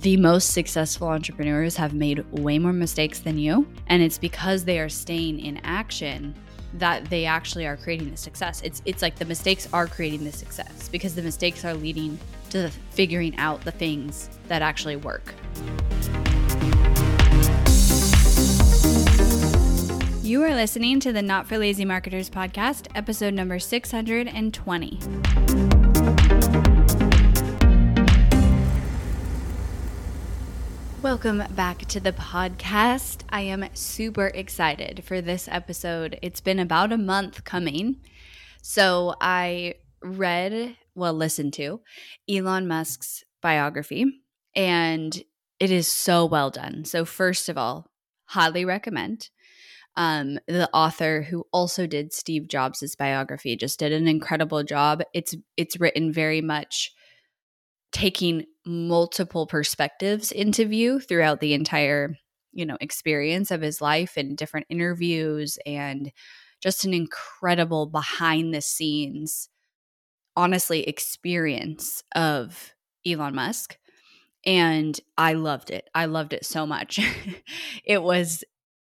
the most successful entrepreneurs have made way more mistakes than you. And it's because they are staying in action that they actually are creating the success. It's like the mistakes are creating the success because the mistakes are leading to figuring out the things that actually work. You are listening to the Not for Lazy Marketers podcast, episode number 620. Welcome back to the podcast. I am super excited for this episode. It's been about a month coming. So I listened to Elon Musk's biography, and it is so well done. So first of all, highly recommend. The author who also did Steve Jobs' biography just did an incredible job. It's written very much taking multiple perspectives into view throughout the entire, experience of his life and different interviews, and just an incredible behind the scenes, honestly, experience of Elon Musk. And I loved it. I loved it so much. It was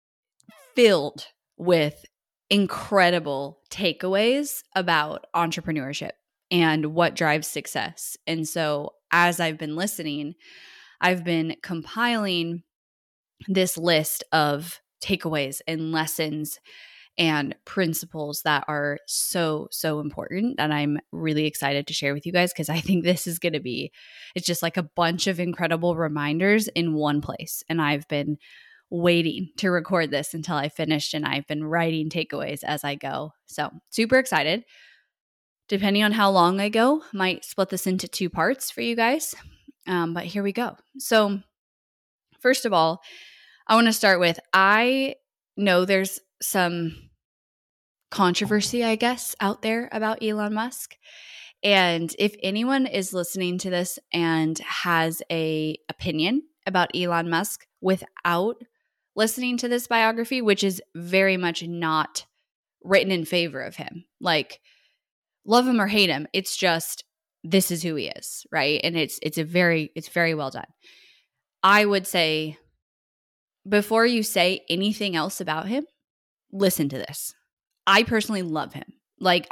filled with incredible takeaways about entrepreneurship and what drives success. And so as I've been listening, I've been compiling this list of takeaways and lessons and principles that are so, so important. And I'm really excited to share with you guys because I think this is going to be, it's just like a bunch of incredible reminders in one place. And I've been waiting to record this until I finished, and I've been writing takeaways as I go. So super excited. Depending on how long I go, might split this into two parts for you guys. But here we go. So first of all, I want to start with, I know there's some controversy, I guess, out there about Elon Musk. And if anyone is listening to this and has an opinion about Elon Musk without listening to this biography, which is very much not written in favor of him, like, love him or hate him, it's just, this is who he is, right? And it's very well done. I would say, before you say anything else about him, listen to this. I personally love him. Like,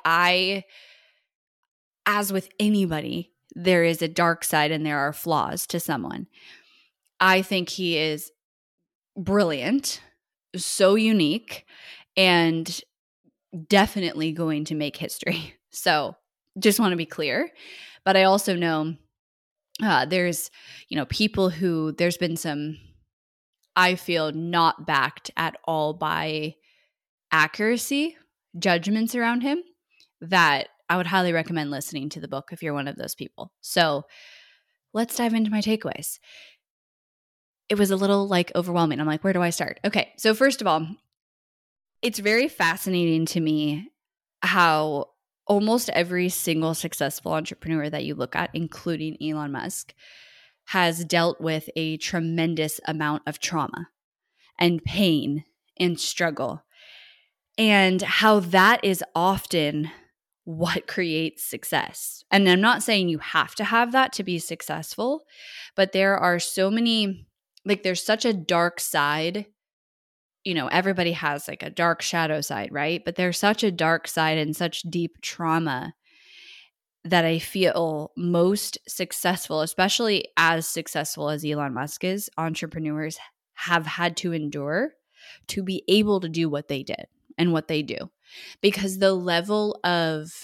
as with anybody, there is a dark side and there are flaws to someone. I think he is brilliant, so unique, and definitely going to make history. So just want to be clear. But I also know there's, people who, there's been some, I feel, not backed at all by accuracy judgments around him that I would highly recommend listening to the book if you're one of those people. So let's dive into my takeaways. It was a little overwhelming. I'm like, where do I start? Okay. So first of all, it's very fascinating to me how almost every single successful entrepreneur that you look at, including Elon Musk, has dealt with a tremendous amount of trauma and pain and struggle, and how that is often what creates success. And I'm not saying you have to have that to be successful, but there are so many, there's such a dark side. Everybody has a dark shadow side, right? But there's such a dark side and such deep trauma that I feel most successful, especially as successful as Elon Musk is, entrepreneurs have had to endure to be able to do what they did and what they do. Because the level of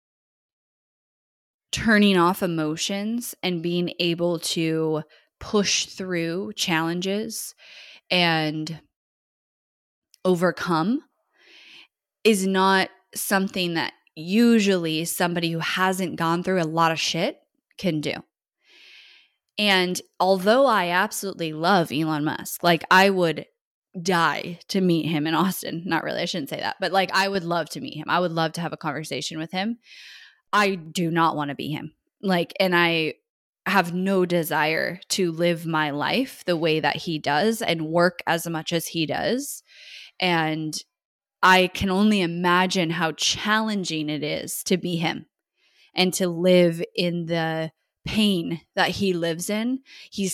turning off emotions and being able to push through challenges and overcome is not something that usually somebody who hasn't gone through a lot of shit can do. And although I absolutely love Elon Musk, I would die to meet him in Austin. Not really, I shouldn't say that, but I would love to meet him. I would love to have a conversation with him. I do not want to be him. And I have no desire to live my life the way that he does and work as much as he does. And I can only imagine how challenging it is to be him and to live in the pain that he lives in. He's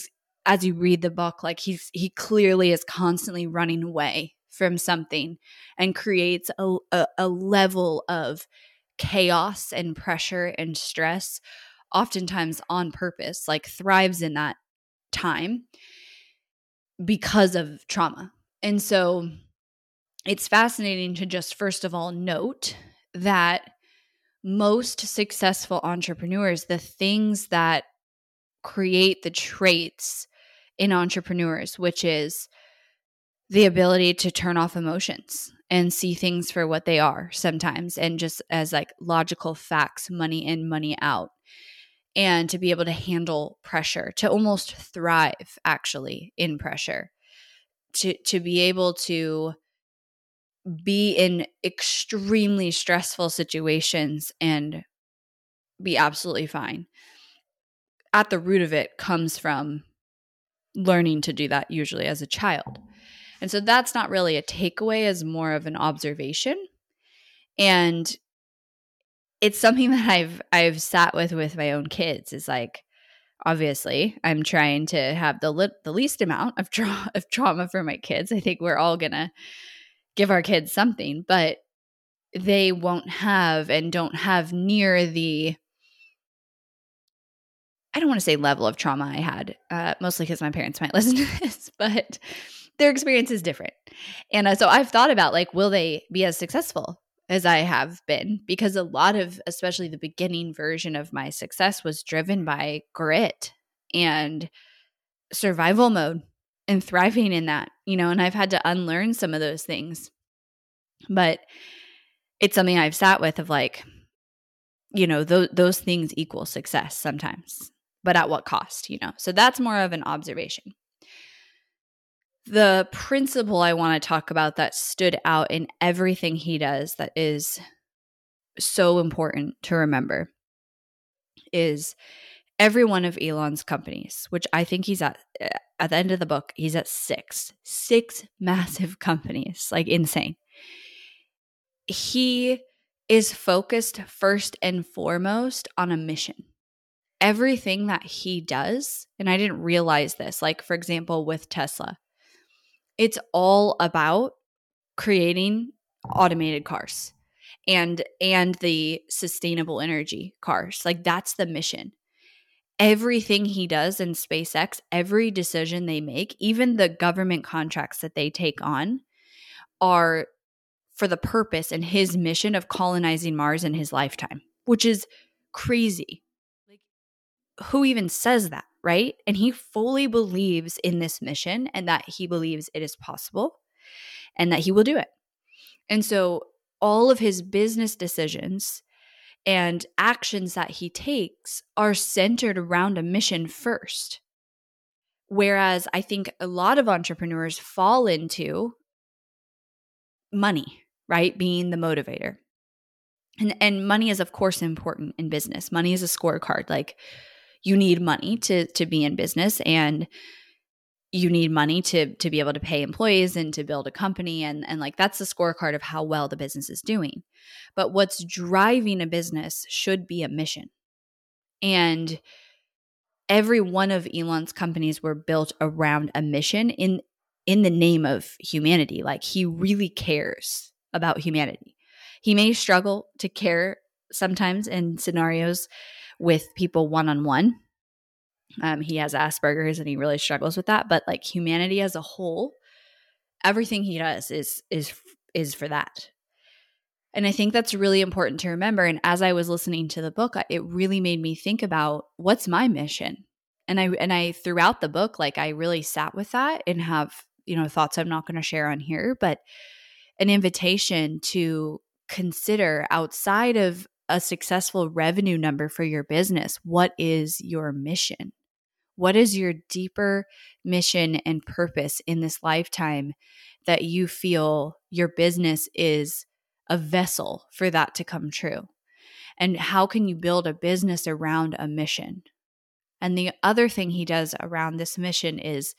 as you read the book, like he clearly is constantly running away from something and creates a level of chaos and pressure and stress, oftentimes on purpose, like thrives in that time because of trauma. And so it's fascinating to just first of all note that most successful entrepreneurs, the things that create the traits in entrepreneurs, which is the ability to turn off emotions and see things for what they are sometimes, and just as like logical facts, money in, money out, and to be able to handle pressure, to almost thrive actually in pressure, to be able to be in extremely stressful situations and be absolutely fine. At the root of it comes from learning to do that usually as a child. And so that's not really a takeaway, as more of an observation. And it's something that I've sat with my own kids, is like, obviously I'm trying to have the least amount of trauma for my kids. I think we're all going to give our kids something, but they won't have and don't have near the, I don't want to say level of trauma I had, mostly because my parents might listen to this, but their experience is different. And so I've thought about, like, will they be as successful as I have been? Because a lot of, especially the beginning version of my success, was driven by grit and survival mode and thriving in that, and I've had to unlearn some of those things. But it's something I've sat with of like, those things equal success sometimes, but at what cost, So that's more of an observation. The principle I want to talk about that stood out in everything he does that is so important to remember is every one of Elon's companies, which I think he's at the end of the book, he's at six massive companies, like insane. He is focused first and foremost on a mission. Everything that he does, and I didn't realize this, like for example, with Tesla, it's all about creating automated cars and the sustainable energy cars. Like that's the mission. Everything he does in SpaceX, every decision they make, even the government contracts that they take on, are for the purpose and his mission of colonizing Mars in his lifetime, which is crazy. Like, who even says that, right? And he fully believes in this mission and that he believes it is possible and that he will do it. And so all of his business decisions and actions that he takes are centered around a mission first. Whereas I think a lot of entrepreneurs fall into money, right? Being the motivator. And money is of course important in business. Money is a scorecard. Like you need money to be in business, and you need money to be able to pay employees and to build a company. And like that's the scorecard of how well the business is doing. But what's driving a business should be a mission. And every one of Elon's companies were built around a mission in the name of humanity. Like he really cares about humanity. He may struggle to care sometimes in scenarios with people one-on-one. He has Asperger's and he really struggles with that. But like humanity as a whole, everything he does is for that. And I think that's really important to remember. And as I was listening to the book, it really made me think about what's my mission. And I throughout the book, like I really sat with that and have, thoughts I'm not going to share on here, but an invitation to consider outside of a successful revenue number for your business, what is your mission? What is your deeper mission and purpose in this lifetime that you feel your business is a vessel for that to come true? And how can you build a business around a mission? And the other thing he does around this mission is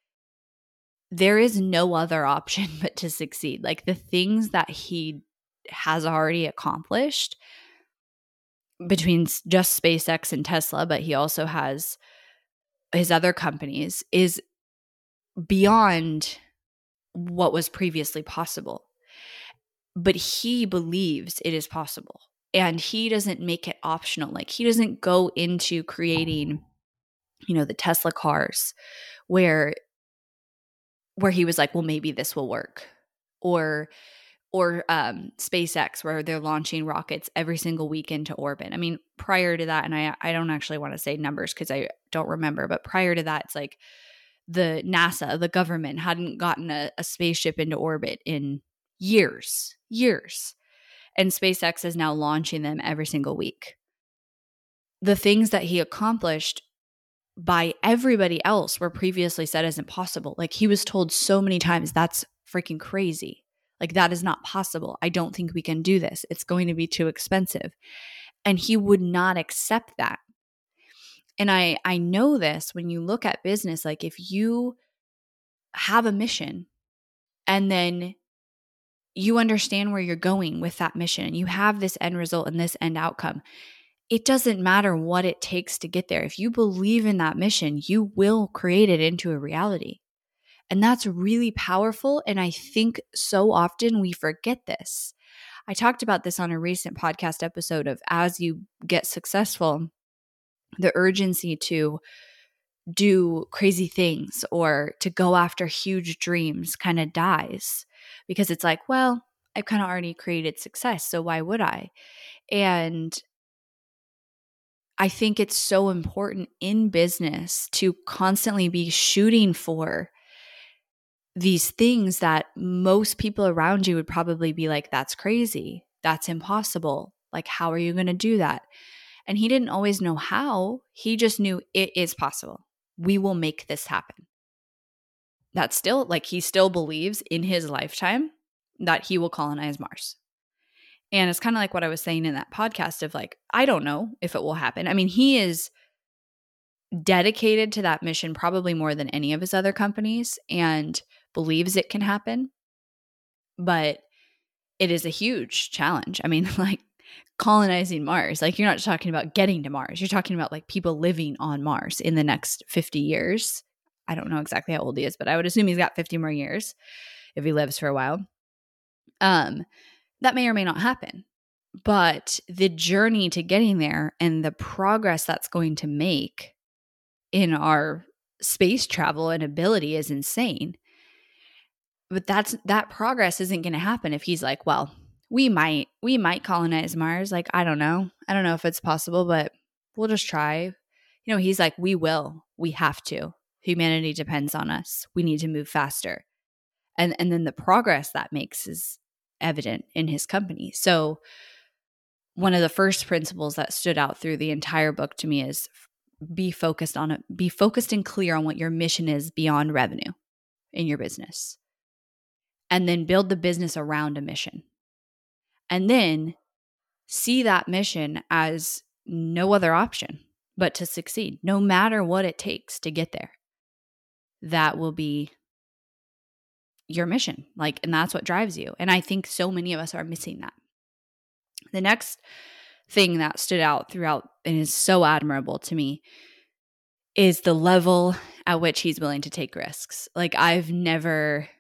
there is no other option but to succeed. Like the things that he has already accomplished between just SpaceX and Tesla, but he also has his other companies is beyond what was previously possible. But he believes it is possible. And he doesn't make it optional. Like, he doesn't go into creating, the Tesla cars where he was like, well, maybe this will work. Or SpaceX, where they're launching rockets every single week into orbit. I mean, prior to that, and I don't actually want to say numbers because I don't remember, but prior to that, it's like the NASA, the government, hadn't gotten a spaceship into orbit in years. And SpaceX is now launching them every single week. The things that he accomplished by everybody else were previously said as impossible. Like, he was told so many times, that's freaking crazy. Like, that is not possible. I don't think we can do this. It's going to be too expensive. And he would not accept that. And I know this when you look at business, like, if you have a mission and then you understand where you're going with that mission and you have this end result and this end outcome, it doesn't matter what it takes to get there. If you believe in that mission, you will create it into a reality. And that's really powerful. And I think so often we forget this. I talked about this on a recent podcast episode of, as you get successful, the urgency to do crazy things or to go after huge dreams kind of dies, because it's like, well, I've kind of already created success, so why would I? And I think it's so important in business to constantly be shooting for these things that most people around you would probably be like, that's crazy. That's impossible. Like, how are you going to do that? And he didn't always know how. He just knew it is possible. We will make this happen. That's still, like, he still believes in his lifetime that he will colonize Mars. And it's kind of like what I was saying in that podcast of, like, I don't know if it will happen. I mean, he is dedicated to that mission probably more than any of his other companies and believes it can happen. But it is a huge challenge. I mean, like, colonizing Mars, like, you're not just talking about getting to Mars. You're talking about, like, people living on Mars in the next 50 years. I don't know exactly how old he is, but I would assume he's got 50 more years if he lives for a while. That may or may not happen. But the journey to getting there and the progress that's going to make in our space travel and ability is insane. But that progress isn't going to happen if he's like, well, we might colonize Mars. Like, I don't know if it's possible, but we'll just try. He's like, we will. We have to. Humanity depends on us. We need to move faster. And then the progress that makes is evident in his company. So one of the first principles that stood out through the entire book to me is be focused and clear on what your mission is beyond revenue in your business. And then build the business around a mission. And then see that mission as no other option but to succeed, no matter what it takes to get there. That will be your mission. Like, and that's what drives you. And I think so many of us are missing that. The next thing that stood out throughout and is so admirable to me is the level at which he's willing to take risks. Like, I've never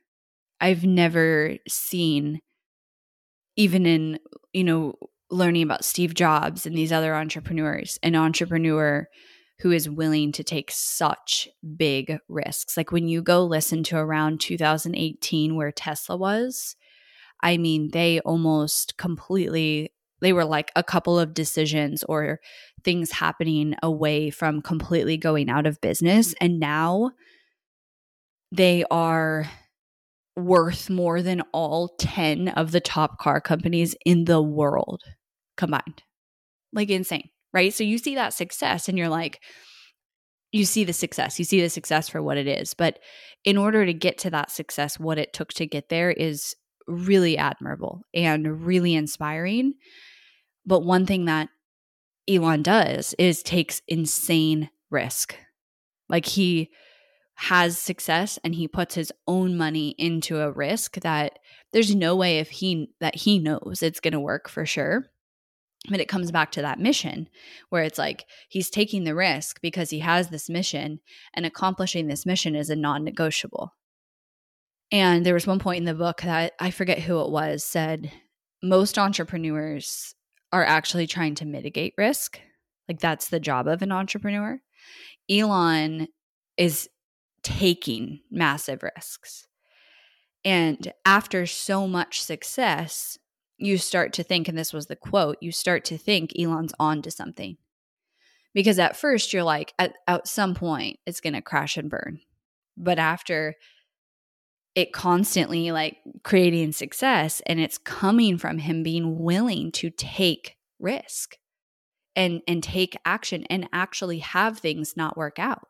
seen, even in, learning about Steve Jobs and these other entrepreneurs, an entrepreneur who is willing to take such big risks. Like, when you go listen to around 2018 where Tesla was, I mean, they almost completely, they were like a couple of decisions or things happening away from completely going out of business. And now they are worth more than all 10 of the top car companies in the world combined. Like, insane, right? So you see that success and you're like, you see the success for what it is. But in order to get to that success, what it took to get there is really admirable and really inspiring. But one thing that Elon does is takes insane risk. Like, he has success and he puts his own money into a risk that there's no way that he knows it's going to work for sure. But it comes back to that mission where it's like he's taking the risk because he has this mission, and accomplishing this mission is a non-negotiable. And there was one point in the book that I forget who it was, said most entrepreneurs are actually trying to mitigate risk. Like that's the job of an entrepreneur. Elon is taking massive risks. And after so much success, you start to think, and this was the quote, you start to think Elon's on to something. Because at first you're like, at some point, it's going to crash and burn. But after it constantly like creating success, and it's coming from him being willing to take risk and take action and actually have things not work out.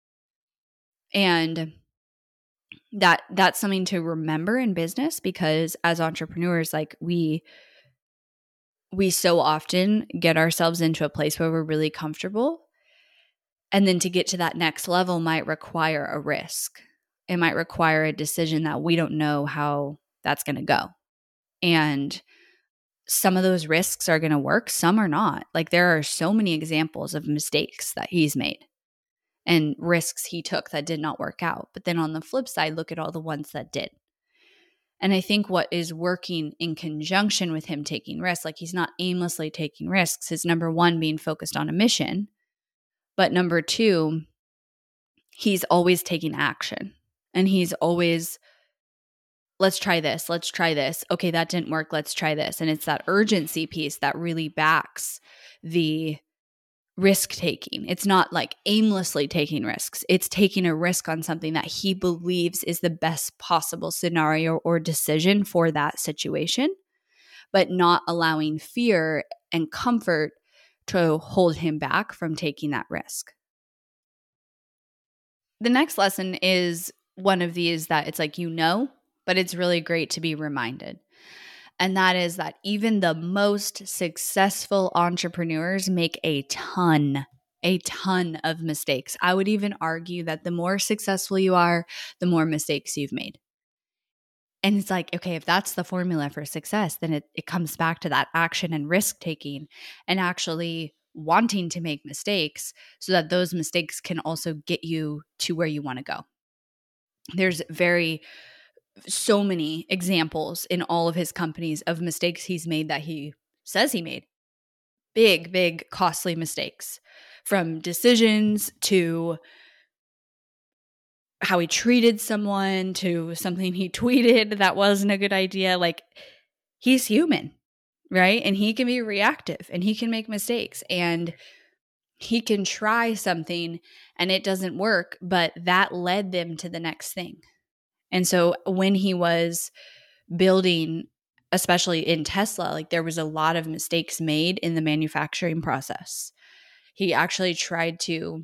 And that's something to remember in business, because as entrepreneurs, like we so often get ourselves into a place where we're really comfortable. And then to get to that next level might require a risk. It might require a decision that we don't know how that's going to go. And some of those risks are going to work, some are not. Like there are so many examples of mistakes that he's made and risks he took that did not work out. But then on the flip side, look at all the ones that did. And I think what is working in conjunction with him taking risks, like he's not aimlessly taking risks, is number one, being focused on a mission. But number two, he's always taking action. And he's always, let's try this. Let's try this. Okay, that didn't work. Let's try this. And it's that urgency piece that really backs the risk taking. It's not like aimlessly taking risks. It's taking a risk on something that he believes is the best possible scenario or decision for that situation, but not allowing fear and comfort to hold him back from taking that risk. The next lesson is one of these that it's like, but it's really great to be reminded. And that is that even the most successful entrepreneurs make a ton of mistakes. I would even argue that the more successful you are, the more mistakes you've made. And it's like, okay, if that's the formula for success, then it comes back to that action and risk taking and actually wanting to make mistakes so that those mistakes can also get you to where you want to go. There's so many examples in all of his companies of mistakes he's made that he says he made. Big, costly mistakes, from decisions to how he treated someone to something he tweeted that wasn't a good idea. Like, he's human, right? And he can be reactive and he can make mistakes and he can try something and it doesn't work, but that led them to the next thing. And so when he was building, especially in Tesla, like there was a lot of mistakes made in the manufacturing process. He actually tried to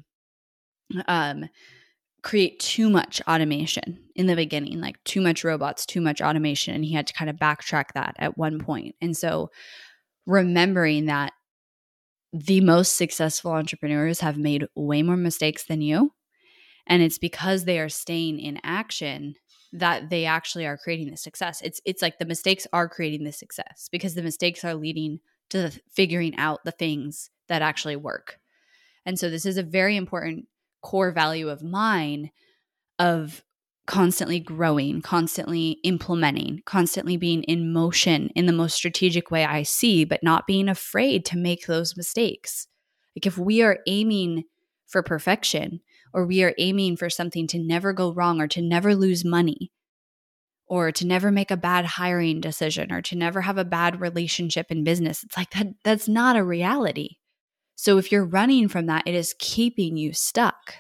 create too much automation in the beginning, like too much robots, too much automation. And he had to kind of backtrack that at one point. And so remembering that the most successful entrepreneurs have made way more mistakes than you. And it's because they are staying in action that they actually are creating the success. It's like the mistakes are creating the success because the mistakes are leading to figuring out the things that actually work. And so this is a very important core value of mine, of constantly growing, constantly implementing, constantly being in motion in the most strategic way I see, but not being afraid to make those mistakes. Like if we are aiming for perfection, or we are aiming for something to never go wrong, or to never lose money, or to never make a bad hiring decision, or to never have a bad relationship in business, it's like that's not a reality. So if you're running from that, it is keeping you stuck.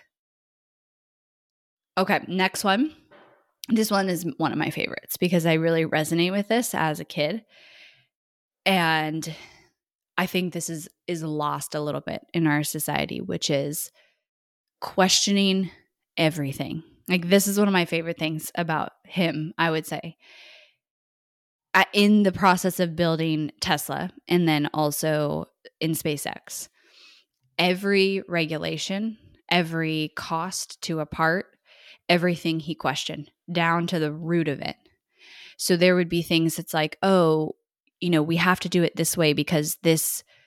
Okay, next one. This one is one of my favorites because I really resonate with this as a kid. And I think this is lost a little bit in our society, which is questioning everything. Like this is one of my favorite things about him, I would say. In the process of building Tesla and then also in SpaceX, every regulation, every cost to a part, everything he questioned down to the root of it. So there would be things that's like, oh, we have to do it this way because this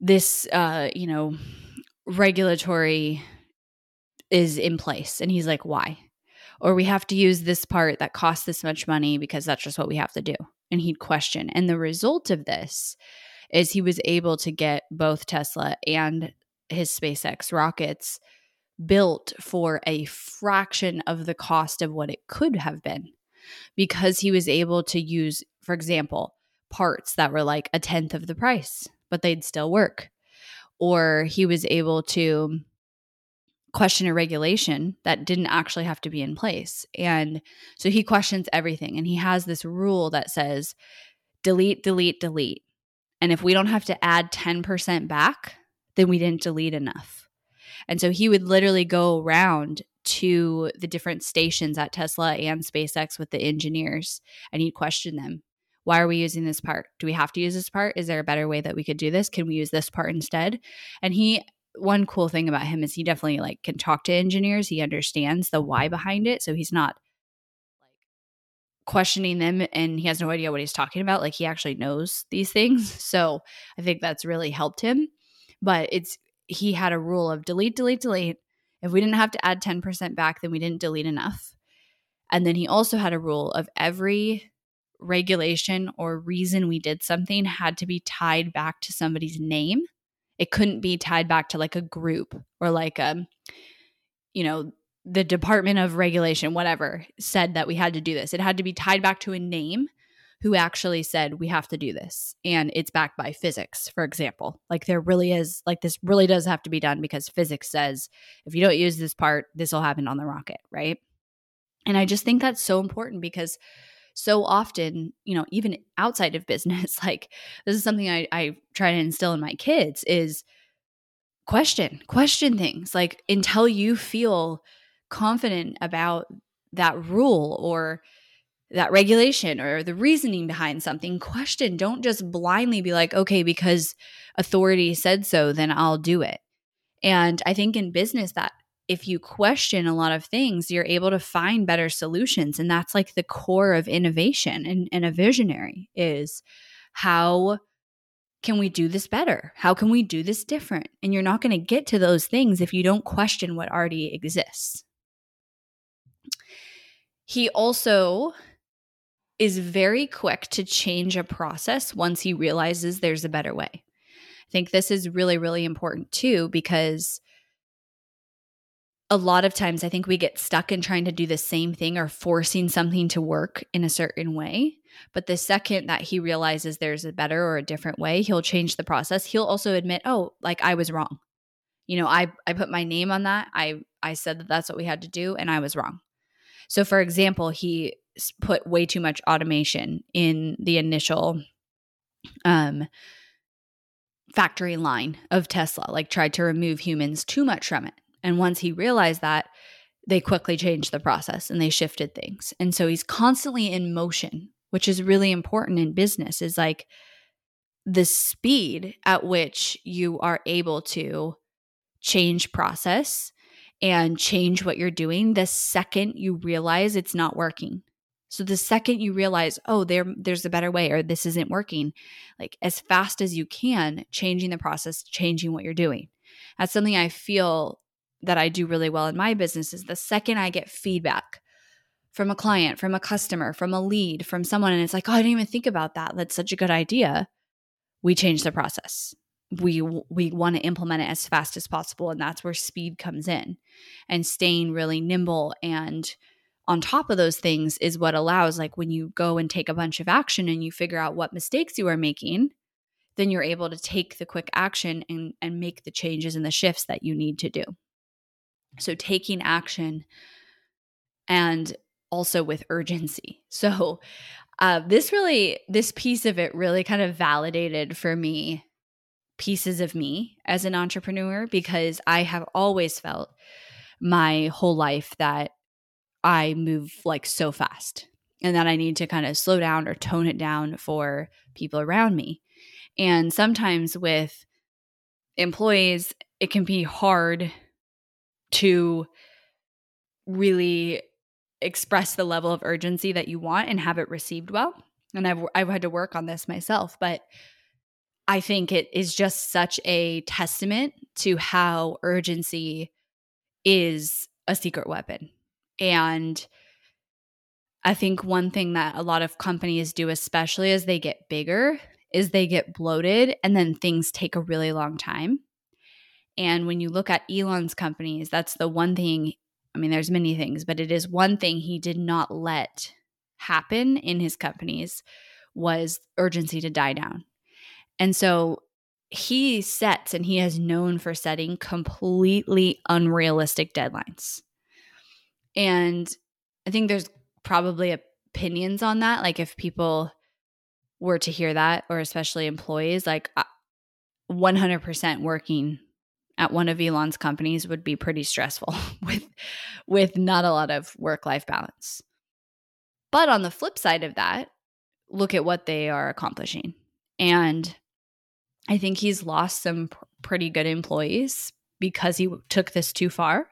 this, regulatory is in place. And he's like, why? Or we have to use this part that costs this much money because that's just what we have to do. And he'd question. And the result of this is he was able to get both Tesla and his SpaceX rockets built for a fraction of the cost of what it could have been, because he was able to use, for example, parts that were like a tenth of the price, but they'd still work. Or he was able to question a regulation that didn't actually have to be in place. And so he questions everything. And he has this rule that says delete, delete, delete. And if we don't have to add 10% back, then we didn't delete enough. And so he would literally go around to the different stations at Tesla and SpaceX with the engineers, and he'd question them. Why are we using this part? Do we have to use this part? Is there a better way that we could do this? Can we use this part instead? And one cool thing about him is he definitely can talk to engineers. He understands the why behind it. So he's not questioning them and he has no idea what he's talking about. Like, he actually knows these things. So I think that's really helped him. But he had a rule of delete, delete, delete. If we didn't have to add 10% back, then we didn't delete enough. And then he also had a rule of every regulation or reason we did something had to be tied back to somebody's name. It couldn't be tied back to like a group or like the Department of Regulation, whatever, said that we had to do this. It had to be tied back to a name who actually said we have to do this. And it's backed by physics, for example. Like, there really is, like, this really does have to be done because physics says if you don't use this part, this will happen on the rocket, right? And I just think that's so important because so often, even outside of business, like, this is something I try to instill in my kids is question things, like, until you feel confident about that rule or that regulation or the reasoning behind something. Question. Don't just blindly be like, okay, because authority said so, then I'll do it. And I think in business that if you question a lot of things, you're able to find better solutions. And that's like the core of innovation and a visionary is, how can we do this better? How can we do this different? And you're not going to get to those things if you don't question what already exists. He also is very quick to change a process once he realizes there's a better way. I think this is really, really important too, because a lot of times I think we get stuck in trying to do the same thing or forcing something to work in a certain way. But the second that he realizes there's a better or a different way, he'll change the process. He'll also admit, oh, like, I was wrong. I put my name on that. I said that that's what we had to do and I was wrong. So for example, he put way too much automation in the initial factory line of Tesla, like tried to remove humans too much from it. And once he realized that, they quickly changed the process and they shifted things. And so he's constantly in motion, which is really important in business, is like the speed at which you are able to change process and change what you're doing the second you realize it's not working. So the second you realize, oh, there's a better way, or this isn't working, like, as fast as you can, changing the process, changing what you're doing. That's something I feel that I do really well in my business, is the second I get feedback from a client, from a customer, from a lead, from someone, and it's like, oh, I didn't even think about that. That's such a good idea. We change the process. We want to implement it as fast as possible. And that's where speed comes in, and staying really nimble and on top of those things is what allows, like, when you go and take a bunch of action and you figure out what mistakes you are making, then you're able to take the quick action and make the changes and the shifts that you need to do. So taking action, and also with urgency. So this piece of it really kind of validated for me pieces of me as an entrepreneur, because I have always felt my whole life that I move like so fast and that I need to kind of slow down or tone it down for people around me. And sometimes with employees, it can be hard to really express the level of urgency that you want and have it received well. And I've had to work on this myself, but I think it is just such a testament to how urgency is a secret weapon. And I think one thing that a lot of companies do, especially as they get bigger, is they get bloated and then things take a really long time. And when you look at Elon's companies, that's the one thing. I mean, there's many things, but it is one thing he did not let happen in his companies was urgency to die down. And so he sets, and he is known for setting completely unrealistic deadlines. And I think there's probably opinions on that. Like if people were to hear that, or especially employees, like 100% working at one of Elon's companies would be pretty stressful with not a lot of work-life balance. But on the flip side of that, look at what they are accomplishing. And I think he's lost some pretty good employees because he took this too far.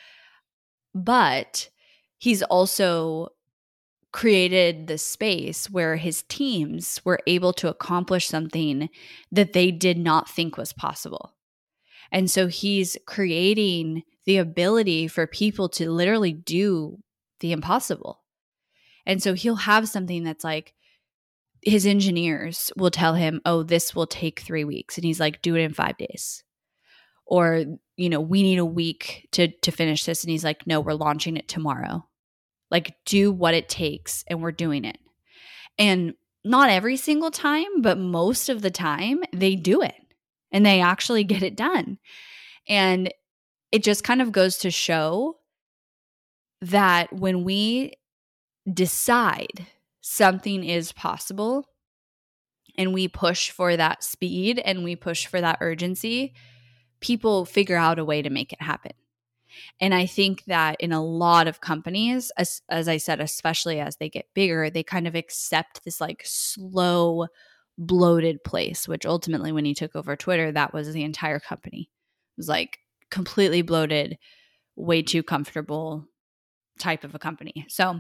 But he's also created the space where his teams were able to accomplish something that they did not think was possible. And so he's creating the ability for people to literally do the impossible. And so he'll have something that's like, his engineers will tell him, oh, this will take 3 weeks. And he's like, do it in 5 days. Or, we need a week to finish this. And he's like, no, we're launching it tomorrow. Like, do what it takes, and we're doing it. And not every single time, but most of the time they do it and they actually get it done. And it just kind of goes to show that when we decide something is possible and we push for that speed and we push for that urgency, people figure out a way to make it happen. And I think that in a lot of companies, as I said, especially as they get bigger, they kind of accept this like slow, bloated place, which ultimately when he took over Twitter, that was the entire company. It was like completely bloated, way too comfortable type of a company. So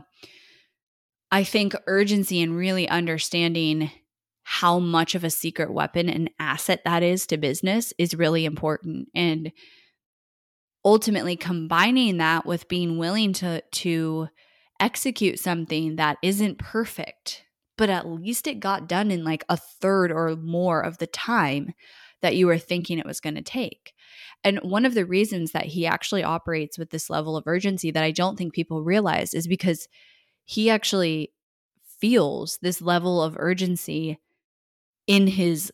I think urgency and really understanding how much of a secret weapon and asset that is to business is really important. And ultimately combining that with being willing to execute something that isn't perfect, but at least it got done in like a third or more of the time that you were thinking it was going to take. And one of the reasons that he actually operates with this level of urgency that I don't think people realize is because he actually feels this level of urgency in his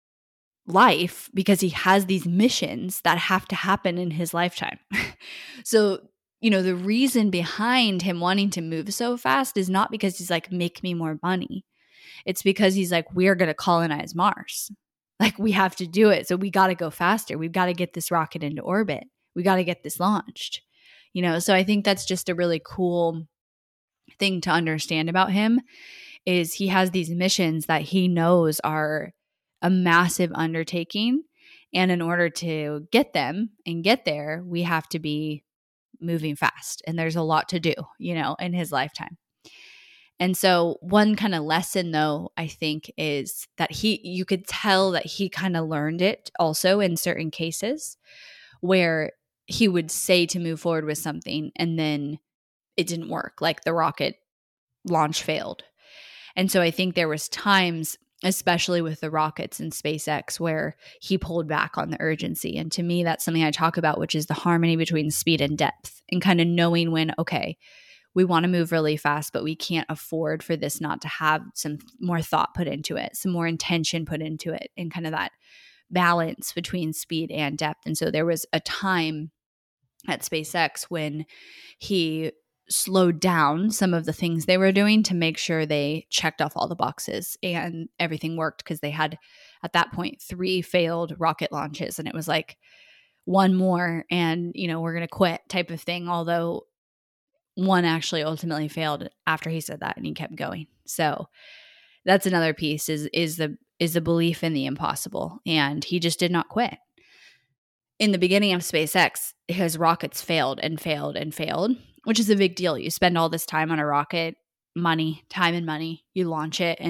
life because he has these missions that have to happen in his lifetime. So, the reason behind him wanting to move so fast is not because he's like, make me more money. It's because he's like, we're going to colonize Mars. Like, we have to do it. So we got to go faster. We've got to get this rocket into orbit. We got to get this launched. So I think that's just a really cool thing to understand about him is he has these missions that he knows are a massive undertaking. And in order to get them and get there, we have to be moving fast. And there's a lot to do, in his lifetime. And so one kind of lesson though, I think is that you could tell that he kind of learned it also in certain cases where he would say to move forward with something and then it didn't work, like the rocket launch failed. And so I think there was times, especially with the rockets and SpaceX, where he pulled back on the urgency. And to me, that's something I talk about, which is the harmony between speed and depth and kind of knowing when, okay, we want to move really fast, but we can't afford for this not to have some more thought put into it, some more intention put into it, and kind of that balance between speed and depth. And so there was a time at SpaceX when he slowed down some of the things they were doing to make sure they checked off all the boxes and everything worked, because they had at that point 3 failed rocket launches and it was like one more and we're going to quit type of thing, although one actually ultimately failed after he said that and he kept going. So that's another piece is the belief in the impossible, and he just did not quit. In the beginning of SpaceX, his rockets failed and failed and failed, which is a big deal. You spend all this time on a rocket, time and money, you launch it and it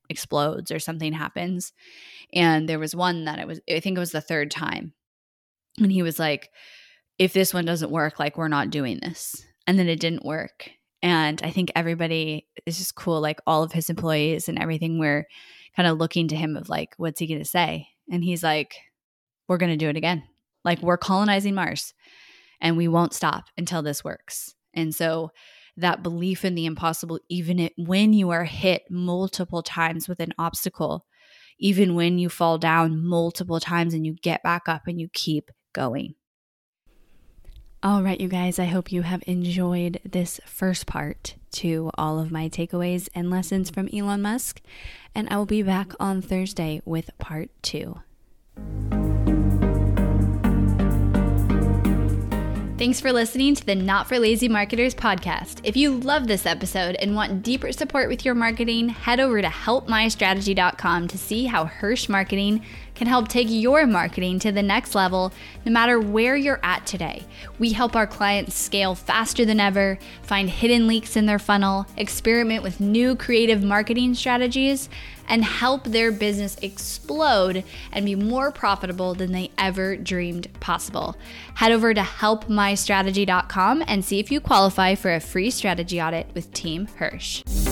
explodes or something happens. And there was one that I think it was the third time. And he was like, if this one doesn't work, like we're not doing this. And then it didn't work. And I think everybody is just cool. Like all of his employees and everything were kind of looking to him of like, what's he going to say? And he's like, we're going to do it again. Like we're colonizing Mars and we won't stop until this works. And so that belief in the impossible, even when you are hit multiple times with an obstacle, even when you fall down multiple times and you get back up and you keep going. All right, you guys, I hope you have enjoyed this first part to all of my takeaways and lessons from Elon Musk. And I will be back on Thursday with part 2. Thanks for listening to the Not for Lazy Marketers podcast. If you love this episode and want deeper support with your marketing, head over to helpmystrategy.com to see how Hirsch Marketing can help take your marketing to the next level no matter where you're at today. We help our clients scale faster than ever, find hidden leaks in their funnel, experiment with new creative marketing strategies, and help their business explode and be more profitable than they ever dreamed possible. Head over to helpmystrategy.com and see if you qualify for a free strategy audit with Team Hirsch.